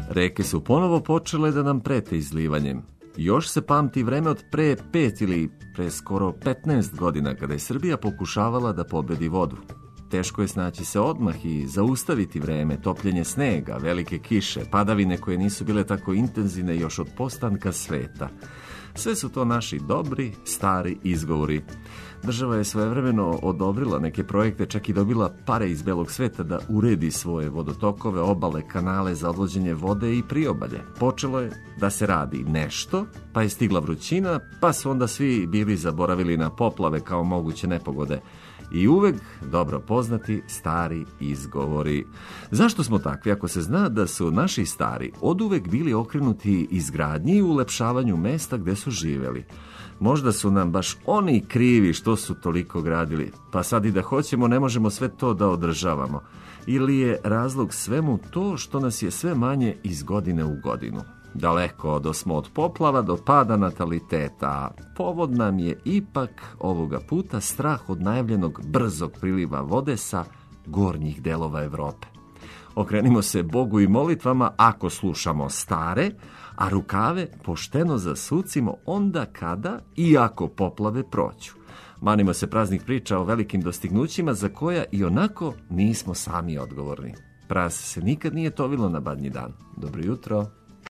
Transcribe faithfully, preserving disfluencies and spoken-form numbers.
Reke su ponovo počele da nam prete izlivanjem. Još se pamti vreme od pre pet ili pre skoro petnaest godina kada je Srbija pokušavala da pobedi vodu. Teško je snaći se odmah i zaustaviti vreme, topljenje snega, velike kiše, padavine koje nisu bile tako intenzivne još od postanka sveta. Sve su to naši dobri, stari izgovori. Država je svojevremeno odobrila neke projekte, čak i dobila pare iz belog sveta da uredi svoje vodotokove, obale, kanale za odvođenje vode i priobalje. Počelo je da se radi nešto, pa je stigla vrućina, pa su onda svi bili zaboravili na poplave kao moguće nepogode. I uvek dobro poznati stari izgovori. Zašto smo takvi ako se zna da su naši stari oduvek bili okrenuti izgradnji i ulepšavanju mesta gde su živeli? Možda su nam baš oni krivi što su toliko gradili, pa sad i da hoćemo ne možemo sve to da održavamo. Ili je razlog svemu to što nas je sve manje iz godine u godinu? Daleko odosmo od poplava do pada nataliteta, a povod nam je ipak ovoga puta strah od najavljenog brzog priliva vode sa gornjih delova Evrope. Okrenimo se Bogu i molitvama ako slušamo stare, a rukave pošteno zasucimo onda kada i ako poplave prođu. Manimo se praznih priča o velikim dostignućima za koja i onako nismo sami odgovorni. Prase se nikad nije tovilo na badnji dan. Dobro jutro.